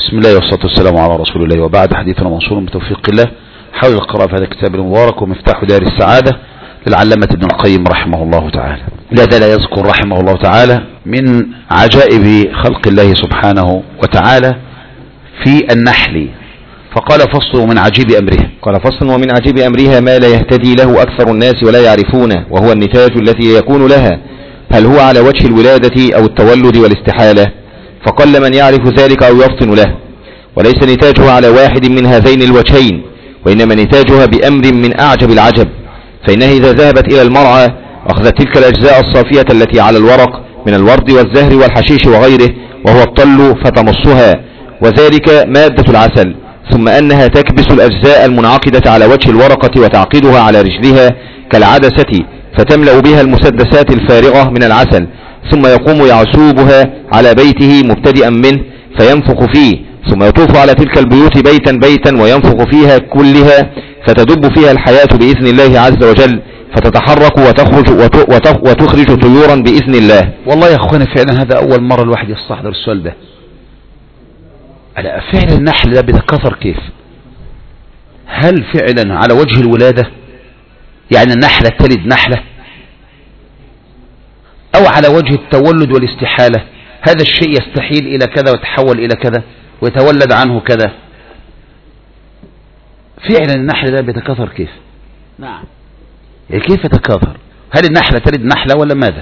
بسم الله والصلاة والسلام على رسول الله، وبعد. حديثنا منصور بتوفيق الله حول القراءة في هذا الكتاب المبارك ومفتاح دار السعادة للعلامة ابن القيم رحمه الله تعالى. لا يذكر رحمه الله تعالى من عجائب خلق الله سبحانه وتعالى في النحل، فقال فصل ومن عجيب أمرها. قال فصل ومن عجيب أمرها ما لا يهتدي له أكثر الناس ولا يعرفونه، وهو النتاج الذي يكون لها، هل هو على وجه الولادة أو التولد والاستحالة؟ فقل من يعرف ذلك أو يفطن له، وليس نتاجها على واحد من هذين الوجهين، وإنما نتاجها بأمر من أعجب العجب. فإنها إذا ذهبت إلى المرعى أخذت تلك الأجزاء الصافية التي على الورق من الورد والزهر والحشيش وغيره، وهو الطل، فتمصها، وذلك مادة العسل، ثم أنها تكبس الأجزاء المنعقدة على وجه الورقة وتعقدها على رجلها كالعدسة، فتملأ بها المسدسات الفارغة من العسل، ثم يقوم يعسوبها على بيته مبتدئا منه فينفخ فيه، ثم يطوف على تلك البيوت بيتا بيتا وينفخ فيها كلها، فتدب فيها الحياة بإذن الله عز وجل، فتتحرك وتخرج طيورا بإذن الله. والله يا أخواني فعلا هذا أول مرة الواحد يستحضر السؤال ده. على فعل النحل ده بيتكاثر كيف؟ هل فعلا على وجه الولادة، يعني النحلة تلد نحلة، أو على وجه التولد والاستحالة؟ هذا الشيء يستحيل إلى كذا ويتحول إلى كذا ويتولد عنه كذا. فعلا النحل ده بيتكاثر كيف؟ نعم، كيف يتكاثر؟ هل النحلة تلد نحلة ولا ماذا؟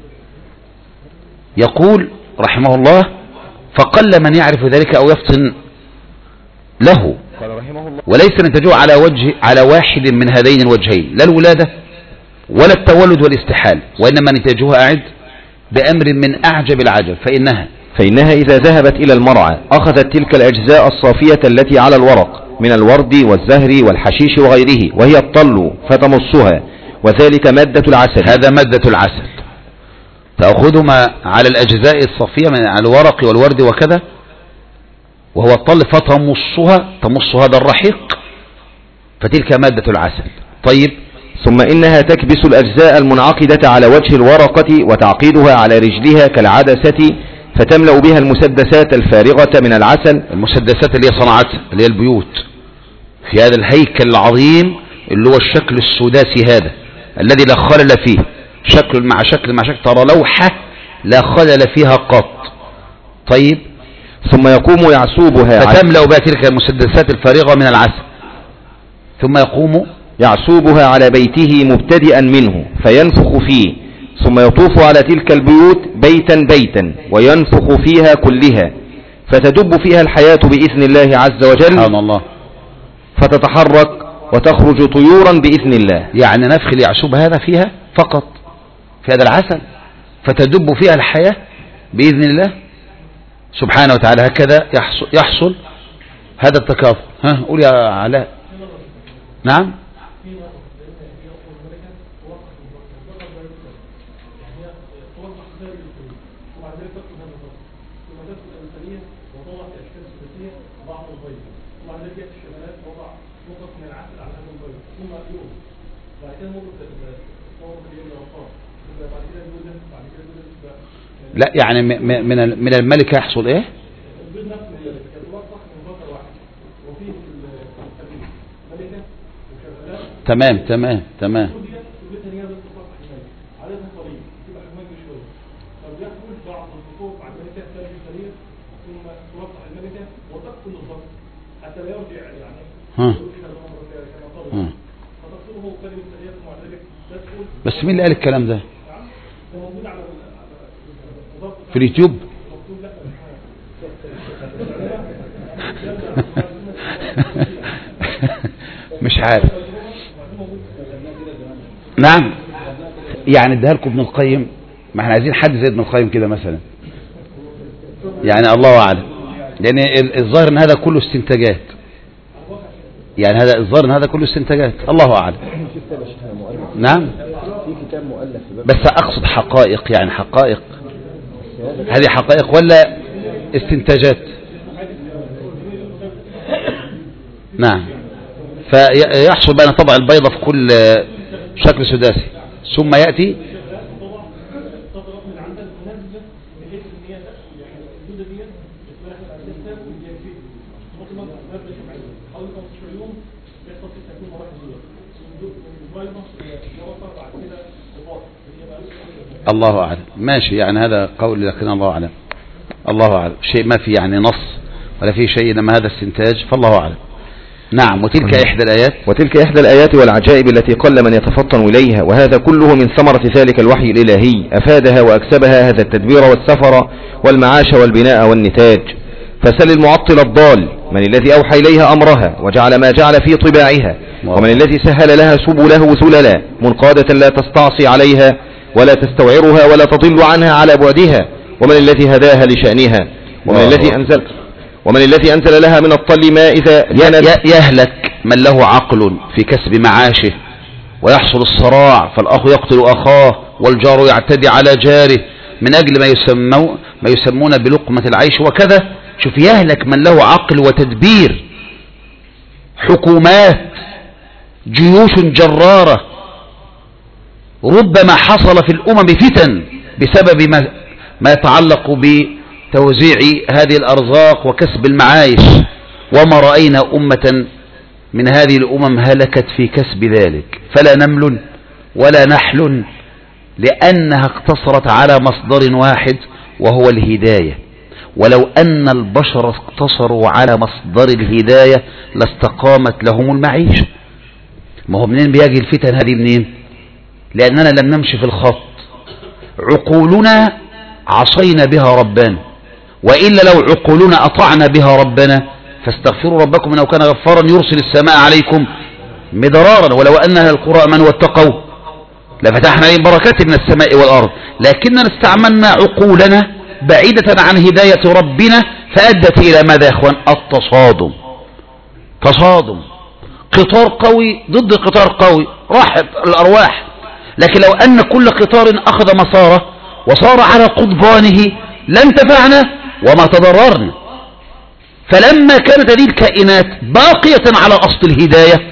يقول رحمه الله فقل من يعرف ذلك أو يفطن له، وليس نتاجه على واحد من هذين الوجهين، لا الولادة ولا التولد والاستحال، وإنما نتاجها أعد بأمر من أعجب العجب. فإنها إذا ذهبت إلى المرعى أخذت تلك الأجزاء الصافية التي على الورق من الورد والزهر والحشيش وغيره، وهي الطل، فتمصها، وذلك مادة العسل. هذا مادة العسل، تأخذهما على الأجزاء الصافية من الورق والورد وكذا، وهو الطل، فتمصها، تمص هذا الرحيق، فتلك مادة العسل. طيب، ثم إنها تكبس الأجزاء المنعقدة على وجه الورقة وتعقيدها على رجلها كالعدسة، فتملأ بها المسدسات الفارغة من العسل. المسدسات اللي هي صنعتها، اللي هي البيوت، في هذا الهيكل العظيم اللي هو الشكل السداسي هذا الذي لا خلل فيه، شكل مع شكل مع شكل، ترى لوحة لا خلل فيها قط. طيب، ثم يقوم يعسوبها، فتملأ بها تلك المسدسات الفارغة من العسل، ثم يقوم يعسوبها على بيته مبتدئا منه فينفخ فيه، ثم يطوف على تلك البيوت بيتا بيتا وينفخ فيها كلها، فتدب فيها الحياة بإذن الله عز وجل. سبحان الله. فتتحرك وتخرج طيورا بإذن الله. يعني نفخ اليعسوب هذا فيها فقط، في هذا العسل، فتدب فيها الحياة بإذن الله سبحانه وتعالى. هكذا يحصل هذا التكاثر. قول يا علاء. نعم، لا يعني من الملكة يحصل ايه؟ تمام تمام تمام. بس مين اللي قال الكلام ده؟ في اليوتيوب؟ مش عارف. نعم، يعني اديها لكم ابن القيم، ما احنا عايزين حد زي ابن القيم كده مثلا، يعني الله اعلم، لان الظاهر ان هذا كله استنتاجات، يعني هذا الظاهر ان هذا كله استنتاجات، الله اعلم. نعم، بس اقصد حقائق، يعني حقائق، هذه حقائق ولا استنتاجات؟ نعم. فيحصل بين طبع البيضة في كل شكل سداسي، ثم يأتي الله أعلم. ماشي، يعني هذا قول، لكن الله أعلم. الله أعلم، شيء ما في يعني نص ولا في شيء، إنما هذا استنتاج، فالله أعلم. نعم. وتلك إحدى الآيات. وتلك إحدى الآيات والعجائب التي قل من يتفطن إليها، وهذا كله من ثمرة ذلك الوحي الإلهي، أفادها وأكسبها هذا التدبير والسفر والمعاش والبناء والنتاج. فسل المعطل الضال من الذي أوحى إليها أمرها وجعل ما جعل في طباعها، ومن الذي سهل لها سبله سللا منقادة لا تستعصي عليها ولا تستوعرها ولا تضل عنها على بعدها، ومن الذي هداها لشأنها، ومن الذي أنزل لها من الطل ما إذا يهلك من له عقل في كسب معاشه، ويحصل الصراع، فالأخ يقتل أخاه والجار يعتدي على جاره من أجل ما يسمون بلقمة العيش وكذا. شوف، يهلك من له عقل وتدبير، حكومات، جيوش جرارة، ربما حصل في الأمم فتن بسبب ما يتعلق بتوزيع هذه الأرزاق وكسب المعايش، وما رأينا أمة من هذه الأمم هلكت في كسب ذلك، فلا نمل ولا نحل، لأنها اقتصرت على مصدر واحد وهو الهداية. ولو أن البشر اقتصروا على مصدر الهداية لاستقامت لهم المعيشة. ما هو منين بيجي الفتن هذه؟ منين؟ لأننا لم نمشي في الخط، عقولنا عصينا بها ربنا، وإلا لو عقولنا أطعنا بها ربنا فاستغفروا ربكم إنه كان غفارا يرسل السماء عليكم مدرارا ولو أن أهل القرى آمنوا واتقوا لفتحنا عليهم بركات من السماء والأرض، لكننا استعملنا عقولنا بعيدة عن هداية ربنا، فأدت إلى ماذا يا أخوان؟ التصادم. تصادم، قطار قوي ضد قطار قوي، راحت الأرواح. لكن لو أن كل قطار أخذ مساره وصار على قضبانه لانتفعنا وما تضررنا. فلما كانت هذه الكائنات باقية على أصل الهداية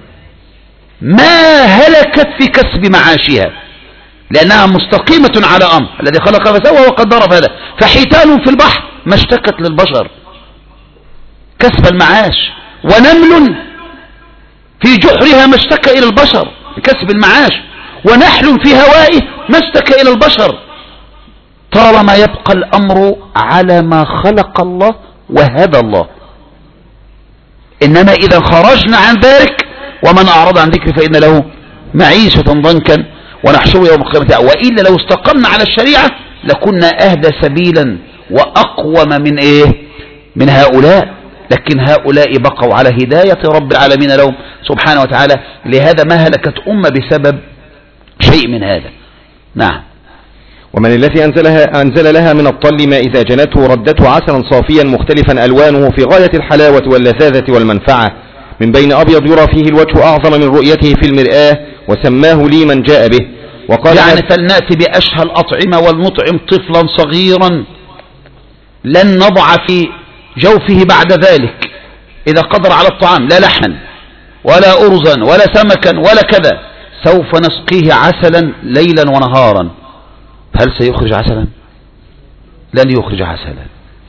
ما هلكت في كسب معاشها، لأنها مستقيمة على أمر الذي خلق فسوى وقدر فهدى. فحيتان في البحر ما اشتكت للبشر كسب المعاش، ونمل في جحرها ما اشتكى إلى البشر كسب المعاش، ونحل في هوائه ما اشتكى إلى البشر، طالما يبقى الأمر على ما خلق الله وهدى الله. إنما إذا خرجنا عن ذلك ومن أعرض عن ذكر فإن له معيشة ضنكا ونحشره يوم القيامة، وإلا لو استقمنا على الشريعة لكنا أهدى سبيلا وأقوم من من هؤلاء. لكن هؤلاء بقوا على هداية رب العالمين لهم سبحانه وتعالى، لهذا ما هلكت أمة بسبب شيء من هذا. نعم. ومن الذي أنزل لها من الطل ما إذا جنته ردته عسلا صافيا مختلفا ألوانه في غاية الحلاوة واللذاذة والمنفعة، من بين أبيض يرى فيه الوجه أعظم من رؤيته في المرآة، وسماه لي من جاء به. وقال يعني فلنأتي بأشهى الأطعمة ولنطعم طفلا صغيرا لن نضع في جوفه بعد ذلك إذا قدر على الطعام لا لحما ولا أرزا ولا سمكا ولا كذا، سوف نسقيه عسلا ليلا ونهارا. هل سيخرج عسلا؟ لن يخرج عسلا.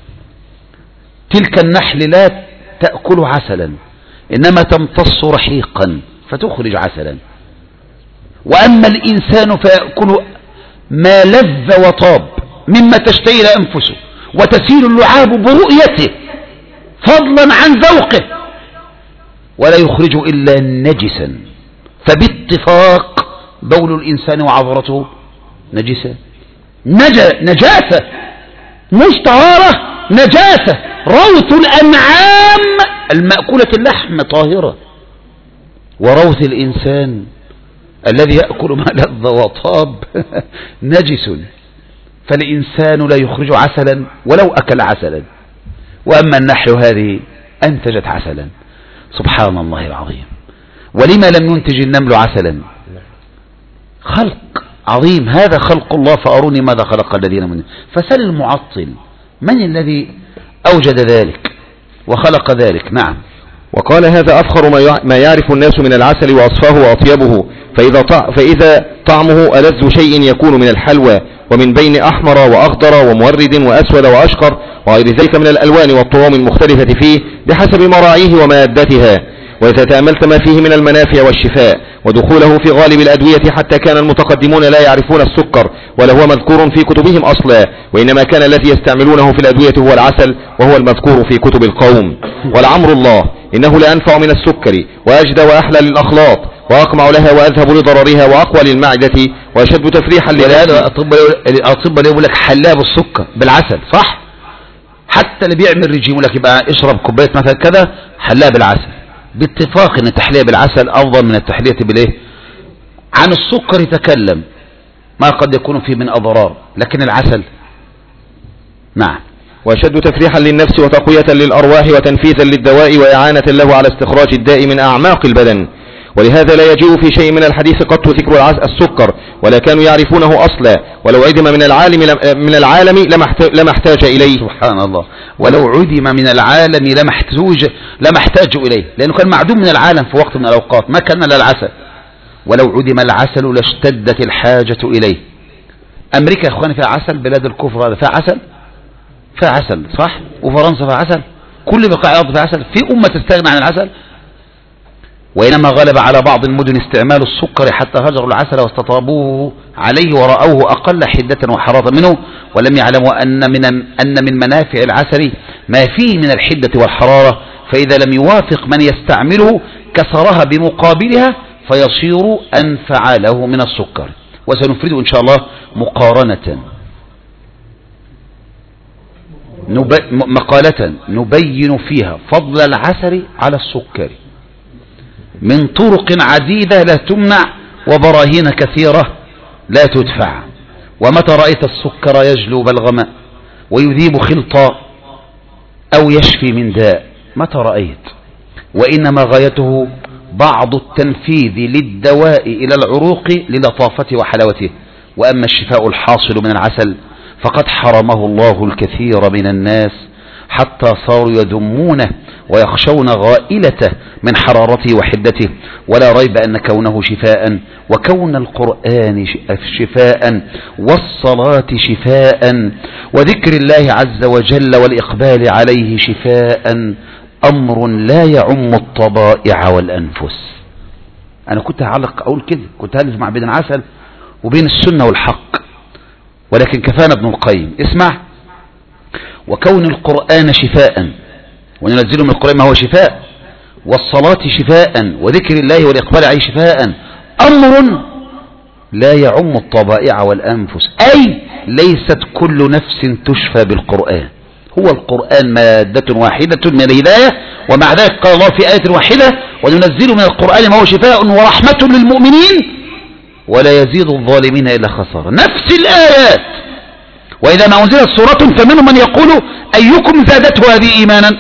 تلك النحل لا تأكل عسلا، إنما تمتص رحيقا فتخرج عسلا. وأما الإنسان فيأكل ما لذ وطاب مما تشتهي أنفسه وتسيل اللعاب برؤيته فضلا عن ذوقه، ولا يخرج إلا نجسا. فباتفاق بول الإنسان وعذرته نجسة، نجاسة مش طهارة، نجاسة. روث الأنعام المأكولة اللحم طاهرة، وروث الإنسان الذي يأكل ما لذ وطاب نجس. فالإنسان لا يخرج عسلا ولو أكل عسلا، وأما النحل هذه أنتجت عسلا. سبحان الله العظيم. ولما لم ينتج النمل عسلا؟ خلق عظيم، هذا خلق الله، فأروني ماذا خلق الذين من. فسل المعطل من الذي أوجد ذلك وخلق ذلك. نعم. وقال هذا أفخر ما يعرف الناس من العسل وأصفاه وأطيبه، فإذا طعمه ألذ شيء يكون من الحلوى، ومن بين أحمر وأخضر ومورد وأسود وأشقر وغير ذلك من الألوان والطعوم المختلفة فيه بحسب مراعيه ومادتها. وإذا تأملت ما فيه من المنافع والشفاء ودخوله في غالب الأدوية، حتى كان المتقدمون لا يعرفون السكر ولا هو مذكور في كتبهم أصلا، وإنما كان الذي يستعملونه في الأدوية هو العسل، وهو المذكور في كتب القوم. ولعمر الله إنه لأنفع من السكر وأجدى وأحلى للأخلاط وأقمع لها وأذهب لضررها وأقوى للمعدة وأشد تفريحا للأدوية. الأطباء يقول لك حلاه بالسكر بالعسل، صح؟ حتى اللي بيعمل رجيم يقول لك يبقى اشرب كوبايه مثلا كذا حلاه بالعسل، باتفاق ان التحليه بالعسل افضل من التحليه بالايه. عن السكر يتكلم ما قد يكون فيه من اضرار، لكن العسل نعم. وأشد تفريحا للنفس وتقوية للأرواح وتنفيذا للدواء وإعانة له على استخراج الداء من أعماق البدن. ولهذا لا يجيء في شيء من الحديث قط ذكر السكر، ولا كانوا يعرفونه أصلا، ولو عدم من العالم لما احتاج إليه. سبحان الله، ولو عدم من العالم لما احتاج إليه، لأنه كان معدوم من العالم في وقت من الأوقات، ما كان إلا العسل. ولو عدم العسل لاشتدت الحاجة إليه. أمريكا يا أخواني فيها عسل، بلاد الكفر هذا فيها عسل، فيها عسل صح، وفرنسا فيها عسل، كل بقاع الأرض فيها عسل، في أمة تستغنى عن العسل؟ وإنما غلب على بعض المدن استعمال السكر حتى هجروا العسل واستطابوه عليه ورأوه أقل حدة وحرارة منه، ولم يعلموا أن من منافع العسل ما فيه من الحدة والحرارة، فإذا لم يوافق من يستعمله كسرها بمقابلها فيصير أنفع له من السكر. وسنفرد إن شاء الله مقارنة مقالة نبين فيها فضل العسل على السكر من طرق عديدة لا تمنع وبراهين كثيرة لا تدفع. ومتى رأيت السكر يجلو بلغما ويذيب خلطا أو يشفي من داء؟ متى رأيت؟ وإنما غايته بعض التنفيذ للدواء إلى العروق للطافته وحلاوته. وأما الشفاء الحاصل من العسل فقد حرمه الله الكثير من الناس حتى صاروا يذمونه ويخشون غائلته من حرارته وحدته. ولا ريب أن كونه شفاء، وكون القرآن شفاء، والصلاة شفاء، وذكر الله عز وجل والإقبال عليه شفاء، أمر لا يعم الطبائع والأنفس. أنا كنت هعلق أقول كده، كنت هلزم بين العسل وبين السنة والحق، ولكن كفانا ابن القيم. اسمع: وكون القرآن شفاء، وننزل من القرآن ما هو شفاء، والصلاة شفاء، وذكر الله والإقبال عليه شفاء، أمر لا يعم الطبائع والأنفس، أي ليست كل نفس تشفى بالقرآن. هو القرآن مادة واحدة من الهداية، ومع ذلك قال الله في آية واحدة: وننزل من القرآن ما هو شفاء ورحمة للمؤمنين ولا يزيد الظالمين إلا خسارة. نفس الآيات. وإذا ما أنزلت سورة فمنهم من يقول أيكم زادته هذه إيمانا.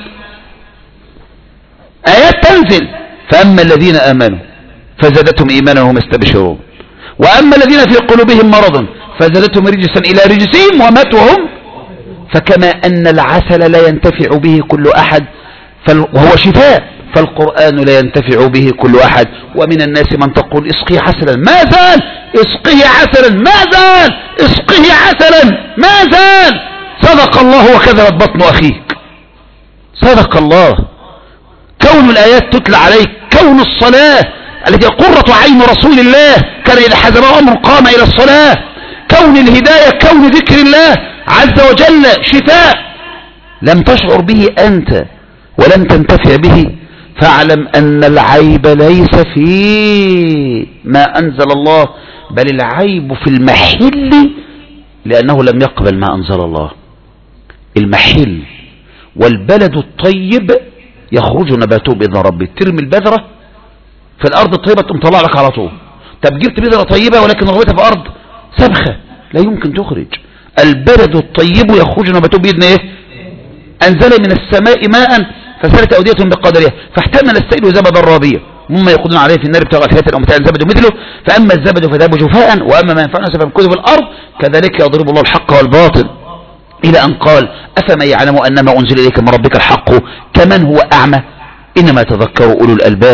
آيات تنزل: فأما الذين آمنوا فزادتهم إيمانا وهم يستبشرون، وأما الذين في قلوبهم مرض فزادتهم رجسا إلى رجسهم وماتوا وهم. فكما أن العسل لا ينتفع به كل أحد وهو شفاء، فالقرآن لا ينتفع به كل أحد. ومن الناس من تقول اسقي عسلا، ما زال اسقه عسلا، ما زال اسقه عسلا، ما زال. صدق الله وكذبت بطن أخيك. صدق الله. كون الآيات تتلى عليك، كون الصلاة التي قرة عين رسول الله كان إذا حزبه أمر قام إلى الصلاة، كون الهداية، كون ذكر الله عز وجل شفاء لم تشعر به أنت ولم تنتفع به، فاعلم أن العيب ليس في ما أنزل الله، بل العيب في المحل، لأنه لم يقبل ما أنزل الله. المحل والبلد الطيب يخرج نباته بإذن ربه. ترمي البذرة في الأرض الطيبة تقوم طلع لك على طول. طب جبت بذرة طيبة ولكن رغبتها في أرض سبخة لا يمكن تخرج. البلد الطيب يخرج نباته بإذن إيه؟ أنزل من السماء ماء فسالت أودية بقدرها فاحتمل السيل زبد الرابية مما يقودون عليه في النار ابتغاء الحياة أو متاع زبد مثله. فأما الزبد فذهب جفاء وأما ما ينفع الناس فيمكث في الأرض كذلك يضرب الله الحق والباطل، إلى أن قال: أفمن يعلم أن ما أنزل إليك من ربك الحق كمن هو أعمى إنما تذكر أولو الألباب.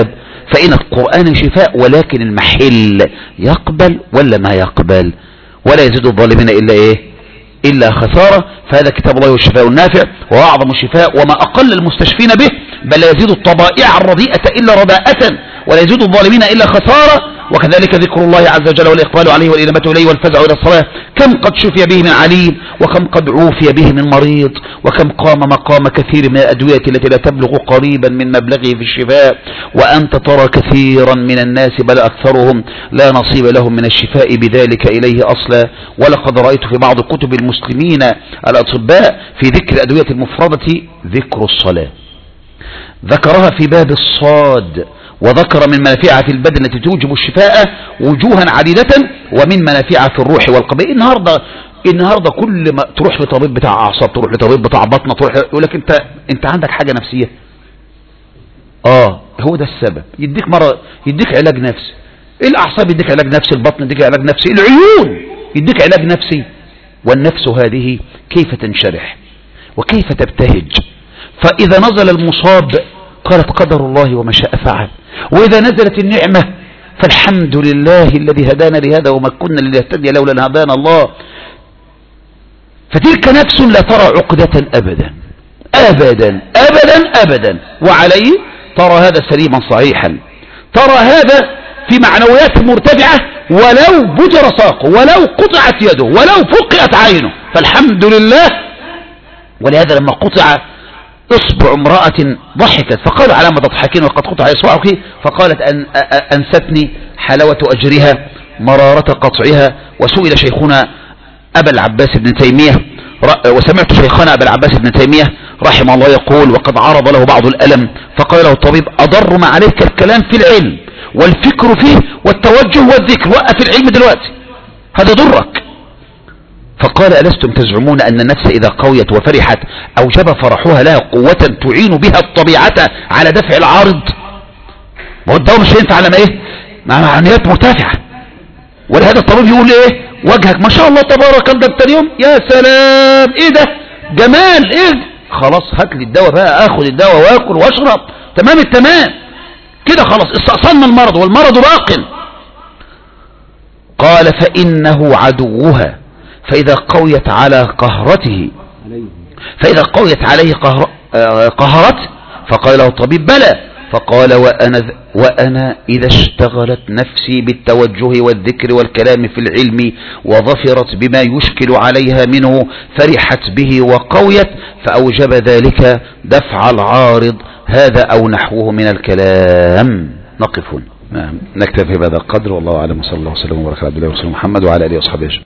فإن القرآن شفاء، ولكن المحل يقبل ولا ما يقبل؟ ولا يزيد الظالمين إلا إيه؟ إلا خسارة. فهذا كتاب الله والشفاء النافع وأعظم الشفاء، وما أقل المستشفين به، بل لا يزيد الطبائع الرديئة إلا رداءة، ولا يزيد الظالمين إلا خسارة. وكذلك ذكر الله عز وجل والإقبال عليه والإنابة إليه والفزع إلى الصلاة، كم قد شفي به من عليل، وكم قد عوفي به من مريض، وكم قام مقام كثير من الأدوية التي لا تبلغ قريبا من مبلغه في الشفاء. وأنت ترى كثيرا من الناس بل أكثرهم لا نصيب لهم من الشفاء بذلك إليه أصلا. ولقد رأيت في بعض كتب المسلمين الأطباء في ذكر الأدوية المفردة ذكر الصلاة، ذكرها في باب الصاد، وذكر من منافعها في البدن التي توجب الشفاء وجوها عديدة، ومن منافعها في الروح والقلب. النهارده كل ما تروح لطبيب بتاع اعصاب، تروح لطبيب بتاع بطنه، تروح يقول لك انت عندك حاجه نفسيه. هو ده السبب. يديك علاج نفسي. الاعصاب يديك علاج نفسي، البطن يديك علاج نفسي، العيون يديك علاج نفسي. والنفس هذه كيف تنشرح وكيف تبتهج. فاذا نزل المصاب قالت قدر الله وما شاء فعل، وإذا نزلت النعمة فالحمد لله الذي هدانا لهذا وما كنا لنهتدي لولا أن هدانا الله. فتلك نفس لا ترى عقدة أبدا أبدا أبدا أبدا، وعليه ترى هذا سليما صحيحا، ترى هذا في معنويات مرتفعة، ولو بجر ساقه، ولو قطعت يده، ولو فقئت عينه، فالحمد لله. ولهذا لما قطع اصبع امرأة ضحكت فقال على ما تضحكين وقد قطع اصبعك، فقالت انستني حلاوة اجرها مرارة قطعها. وسئل شيخنا ابا العباس بن تيمية، وسمعت شيخنا ابا العباس بن تيمية رحمه الله يقول وقد عرض له بعض الالم، فقال له الطبيب اضر ما عليك الكلام في العلم والفكر فيه والتوجه والذكر، وقف العلم دلوقتي هذا ضرك. فقال ألستم تزعمون أن النفس إذا قويت وفرحت أوجب فرحها لها قوة تعين بها الطبيعة على دفع العارض؟ والدواء مش هينفع على ما إيه؟ مع معنويات مرتفعة. ولهذا الطبيب يقول إيه؟ وجهك ما شاء الله تبارك الله ده اليوم، يا سلام إيه ده جمال إيه، خلاص هات لي الدواء بقى، آخذ الدواء وآكل وأشرب تمام التمام كده، خلاص استأصلنا المرض والمرض باق. قال فإنه عدوها، فإذا قويت على قهرته، فإذا قويت عليه قهرت. فقال له الطبيب بلى. فقال وأنا إذا اشتغلت نفسي بالتوجه والذكر والكلام في العلم وظفرت بما يشكل عليها منه فرحت به وقويت، فأوجب ذلك دفع العارض، هذا أو نحوه من الكلام. نقف هنا، نكتفي بهذا القدر، والله أعلم، صلى الله وسلم وبارك على عبد الله ورسوله محمد وعلى آله وصحبه.